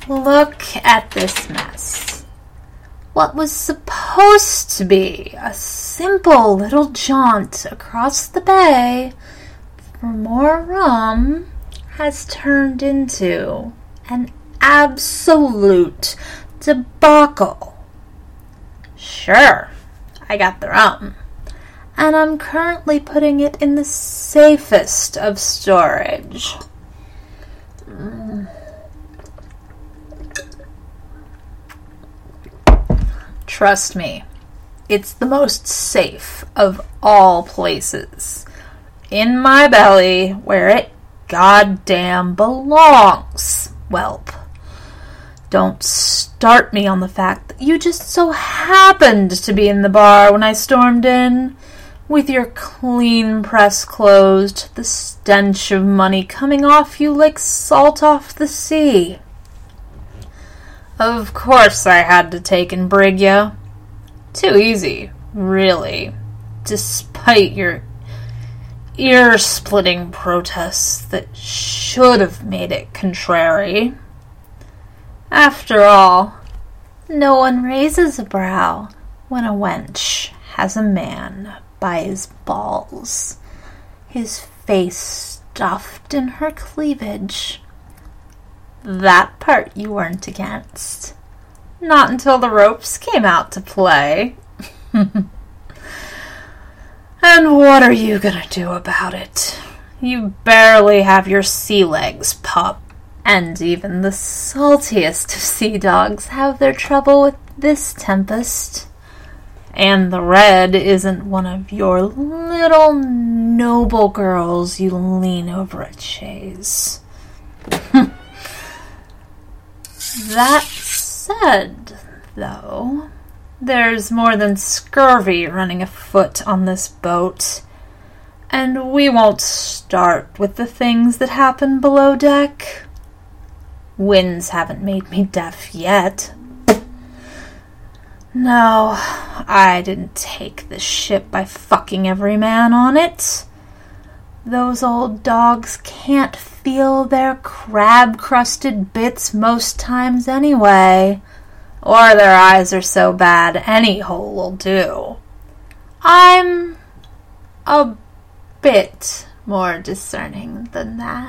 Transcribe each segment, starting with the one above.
Look at this mess. What was supposed to be a simple little jaunt across the bay for more rum has turned into an absolute debacle. Sure, I got the rum, and I'm currently putting it in the safest of storage. Trust me, it's the most safe of all places. In my belly, where it goddamn belongs, whelp. Don't start me on the fact that you just so happened to be in the bar when I stormed in, with your clean press closed, the stench of money coming off you like salt off the sea. Of course I had to take and brig you. Too easy, really, despite your ear-splitting protests that should have made it contrary. After all, no one raises a brow when a wench has a man by his balls, his face stuffed in her cleavage. That part you weren't against. Not until the ropes came out to play. And what are you gonna do about it? You barely have your sea legs, pup. And even the saltiest of sea dogs have their trouble with this tempest. And the red isn't one of your little noble girls you lean over at Shays. That said, though, there's more than scurvy running afoot on this boat, and we won't start with the things that happen below deck. Winds haven't made me deaf yet. No, I didn't take this ship by fucking every man on it. Those old dogs can't feel their crab-crusted bits most times anyway, or their eyes are so bad any hole'll do. I'm a bit more discerning than that.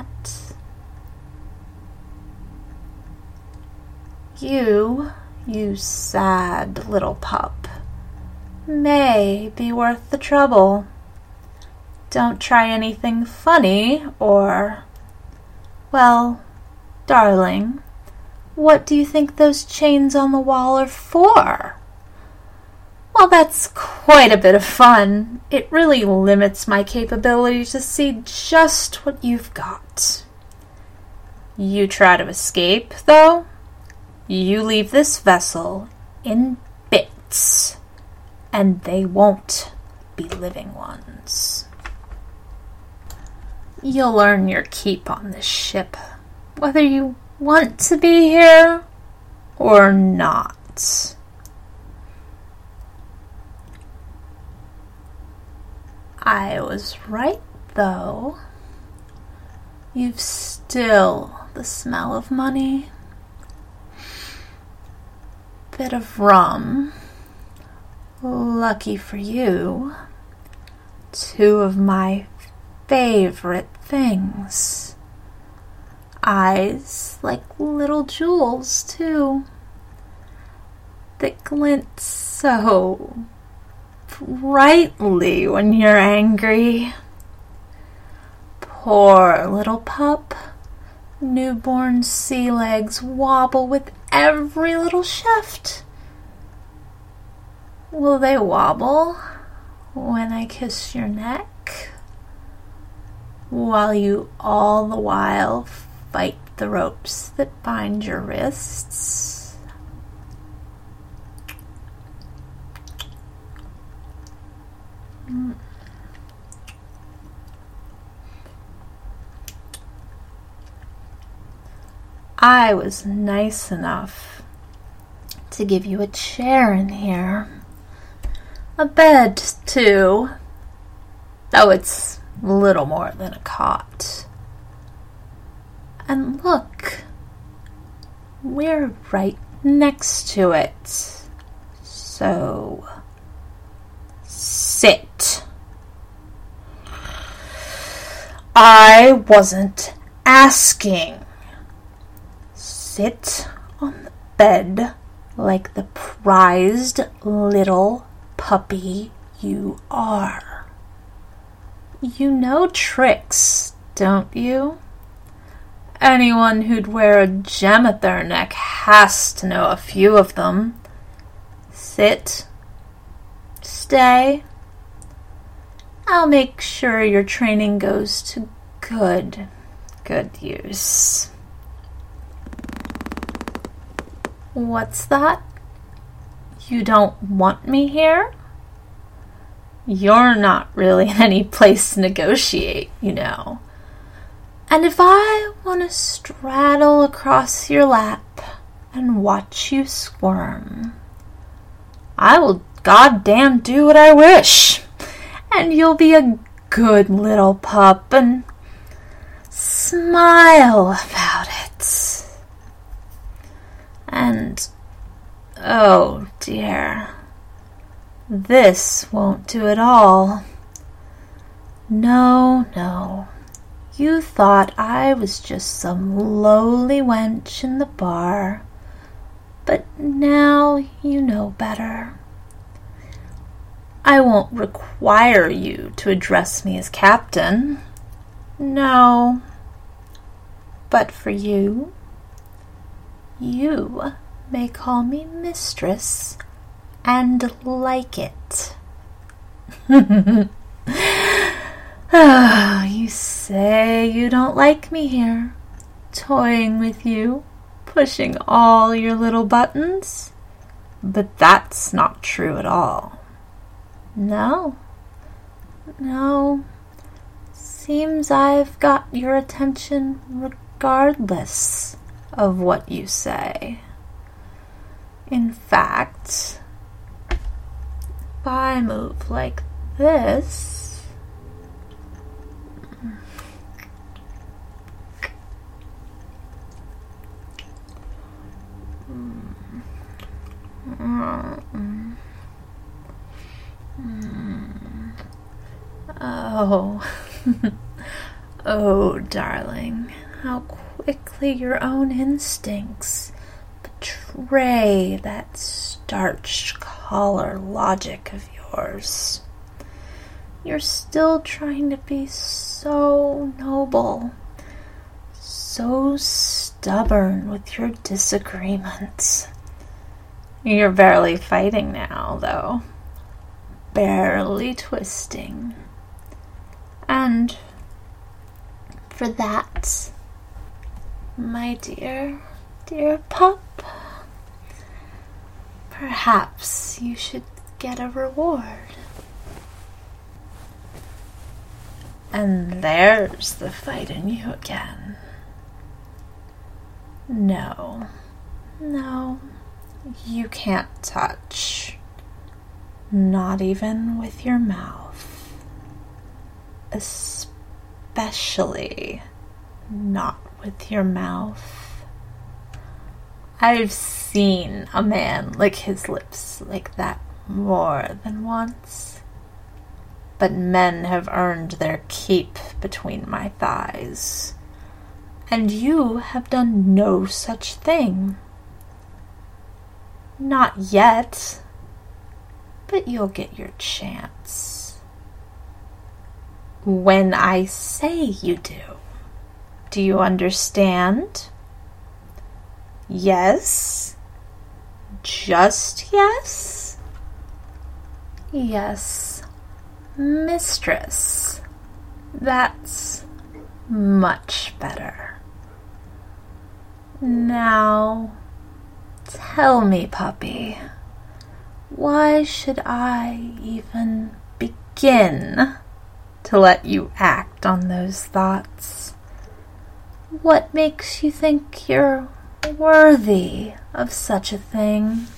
You sad little pup, may be worth the trouble. Don't try anything funny or... Well, darling, what do you think those chains on the wall are for? Well, that's quite a bit of fun. It really limits my capability to see just what you've got. You try to escape, though, you leave this vessel in bits, and they won't be living ones. You'll earn your keep on this ship, whether you want to be here or not. I was right, though. You've still the smell of money. Bit of rum. Lucky for you. 2 of my favorite things. Eyes like little jewels, too, that glint so brightly when you're angry. Poor little pup. Newborn sea legs wobble with every little shift. Will they wobble when I kiss your neck? While you all the while fight the ropes that bind your wrists? I was nice enough to give you a chair in here. A bed, too. Though it's little more than a cot. And look, We're right next to it. So, sit. I wasn't asking. Sit on the bed like the prized little puppy you are. You know tricks, don't you? Anyone who'd wear a gem at their neck has to know a few of them. Sit. Stay. I'll make sure your training goes to good use. What's that? You don't want me here? You're not really in any place to negotiate, you know. And if I want to straddle across your lap and watch you squirm, I will goddamn do what I wish. And you'll be a good little pup and smile about it. And, oh dear, this won't do it all. No. You thought I was just some lowly wench in the bar, but now you know better. I won't require you to address me as captain. No. But for you, you may call me mistress and like it. You say you don't like me here, toying with you, pushing all your little buttons, but that's not true at all. No. Seems I've got your attention regardless of what you say. In fact, if I move like this, Oh, darling, how quickly your own instincts betray that starched collar logic of yours. You're still trying to be so noble, so stubborn with your disagreements. You're barely fighting now, though. Barely twisting. And for that, my dear pup, perhaps you should get a reward. And there's the fight in you again. No, you can't touch. Not even with your mouth. Especially not with your mouth. I've seen a man lick his lips like that more than once. But men have earned their keep between my thighs. And you have done no such thing. Not yet. But you'll get your chance. When I say you do. Do you understand? Yes? Just yes? Yes, mistress. That's much better. Now, tell me, puppy, why should I even begin to let you act on those thoughts? What makes you think you're worthy of such a thing?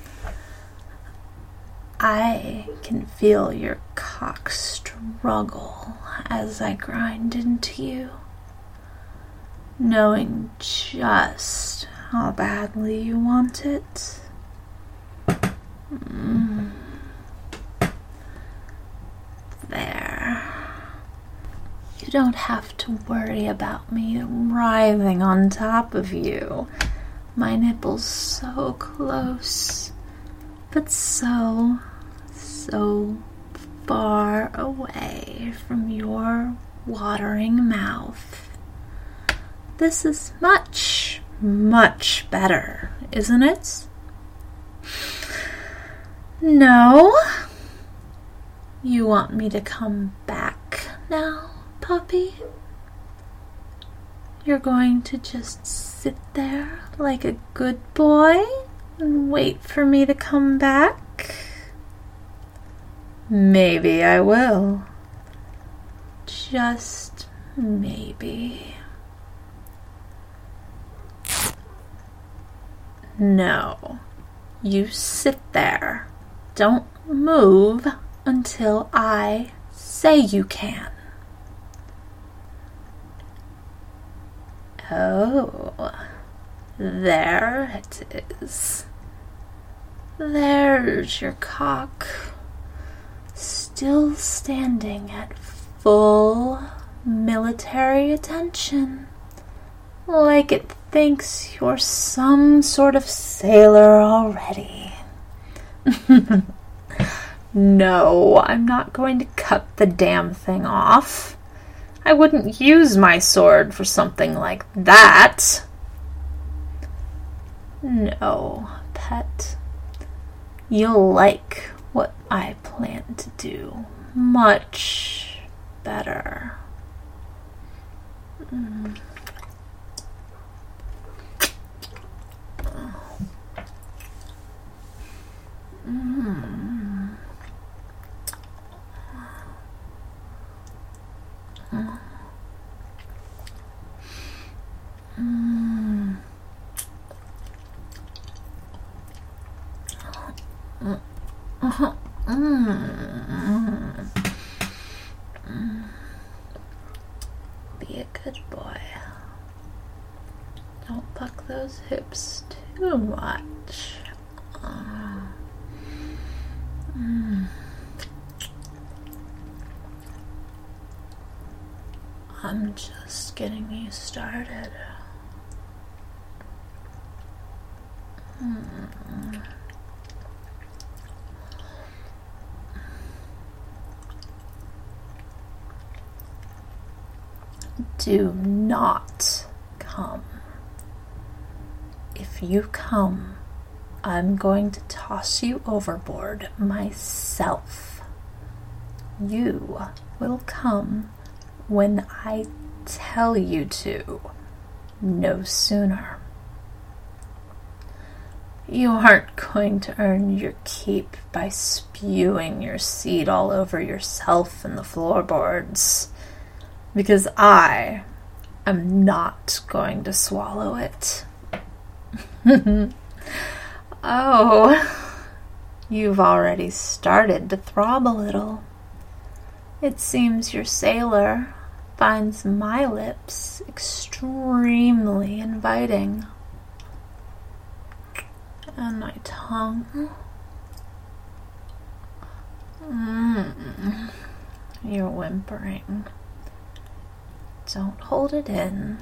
I can feel your cock struggle as I grind into you, knowing just how badly you want it. There. You don't have to worry about me writhing on top of you. My nipple's so close, but so far away from your watering mouth. This is much better, isn't it? No? You want me to come back now, puppy? You're going to just sit there like a good boy and wait for me to come back? Maybe I will. Just maybe. No, you sit there. Don't move until I say you can. Oh, there it is. There's your cock, still standing at full military attention, like it thinks you're some sort of sailor already. No, I'm not going to cut the damn thing off. I wouldn't use my sword for something like that. No, pet. You'll like what I plan to do much better. Be a good boy. Don't buck those hips too much. I'm just getting you started. Do not come. If you come, I'm going to toss you overboard myself. You will come when I tell you to, no sooner. You aren't going to earn your keep by spewing your seed all over yourself and the floorboards, because I am not going to swallow it. Oh, you've already started to throb a little. It seems your sailor finds my lips extremely inviting. And my tongue. You're whimpering. Don't hold it in.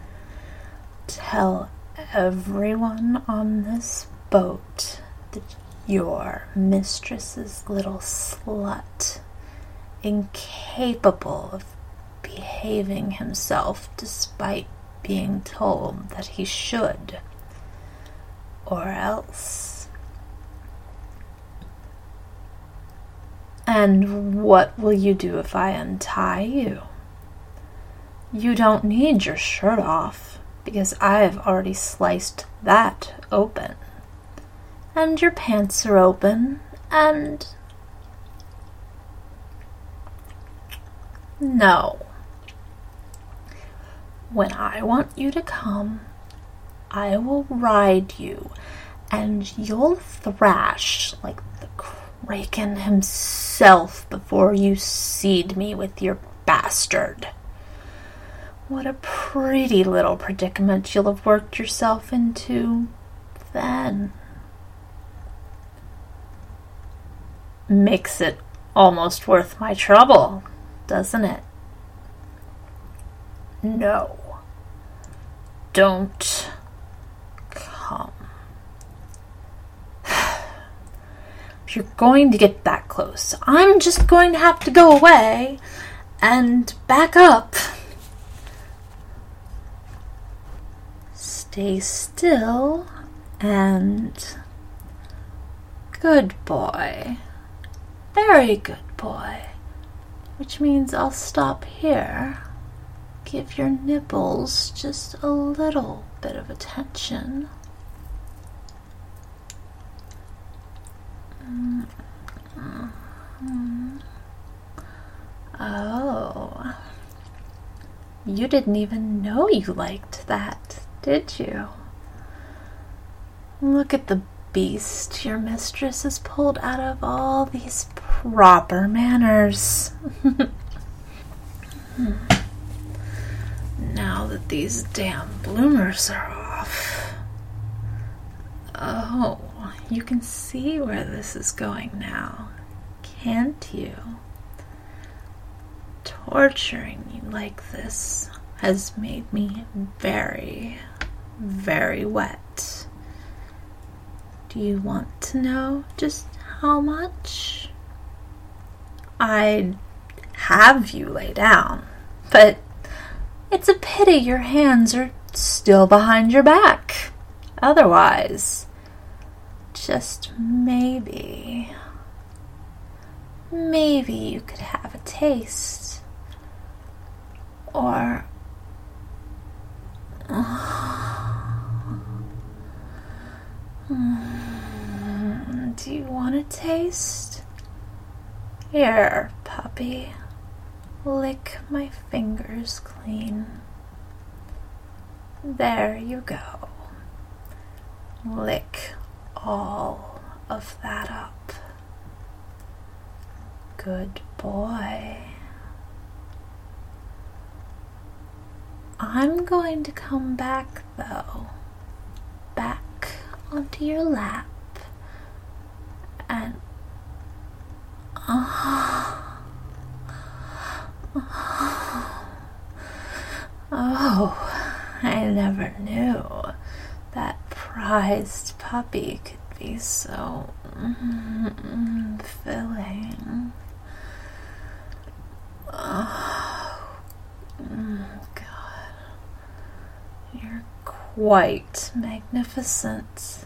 Tell everyone on this boat that you're mistress's little slut, incapable of behaving himself despite being told that he should, or else. And what will you do if I untie you? You don't need your shirt off, because I've already sliced that open. And your pants are open, and... No. When I want you to come, I will ride you, and you'll thrash like the Kraken himself before you seed me with your bastard. What a pretty little predicament you'll have worked yourself into then. Makes it almost worth my trouble, doesn't it? No. Don't come. If you're going to get that close, I'm just going to have to go away and back up. Stay still and good boy. Very good boy. Which means I'll stop here. Give your nipples just a little bit of attention. Oh. You didn't even know you liked that, did you? Look at the beast your mistress has pulled out of all these proper manners. Now that these damn bloomers are off. Oh, you can see where this is going now, can't you? Torturing you like this has made me very, very wet. Do you want to know just how much? I'd have you lay down, but it's a pity your hands are still behind your back. Otherwise, just maybe you could have a taste. Or do you want a taste? Here, puppy. Lick my fingers clean. There you go. Lick all of that up. Good boy. I'm going to come back, though. Back onto your lap. And oh, I never knew that prized puppy could be so filling. Oh, God. You're quite magnificent.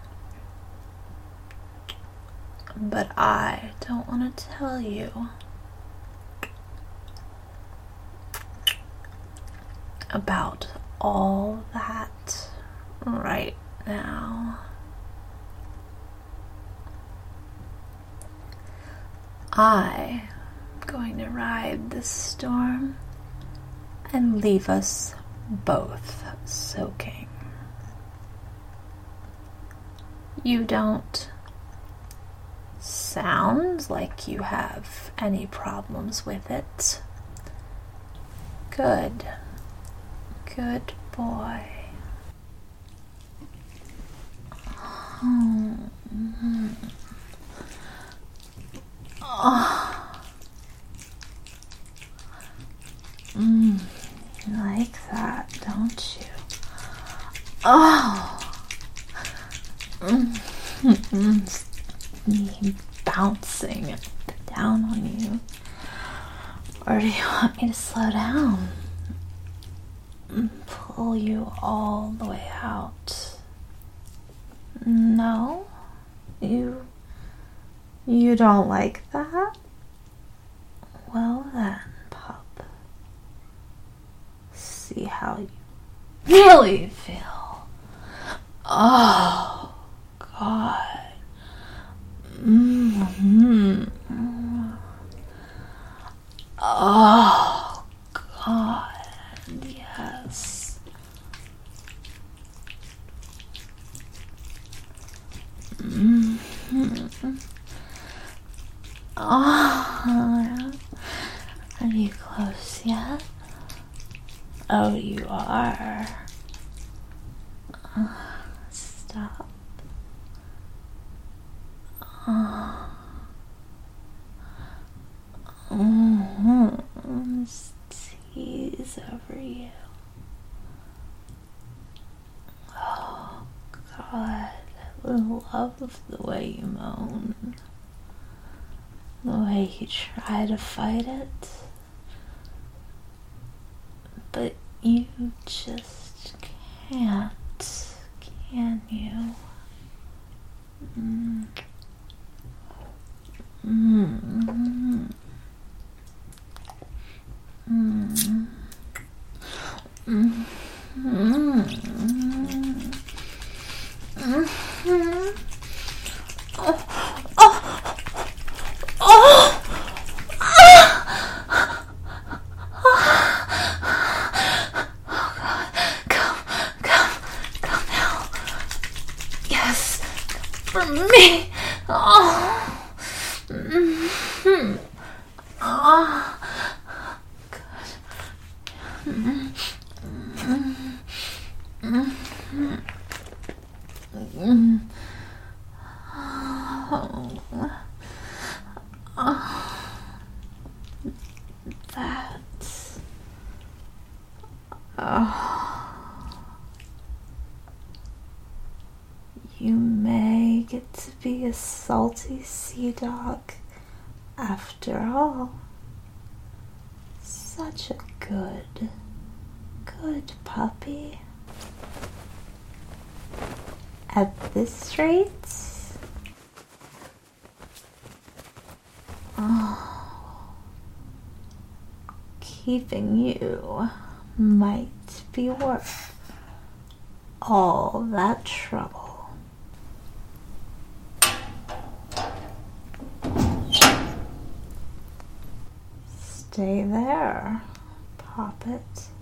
But I don't want to tell you about all that right now. I'm going to ride this storm and leave us both soaking. You don't sound like you have any problems with it. Good. Good boy. You like that, don't you? Oh. Me bouncing down on you. Or do you want me to slow down? Pull you all the way out? No? You don't like that? Well then, pup. See how you really feel. Oh, God. Oh, God, yes. Oh, are you close yet? Oh, you are. Stop. Tease over you. Oh, God. I love the way you moan. The way you try to fight it. But you just can't, can you? Yes, for me. Oh. Oh. That's you may get to be a salty sea dog after all. Such a good puppy. At this rate, keeping you might be worth all that trouble. Stay there, Poppet.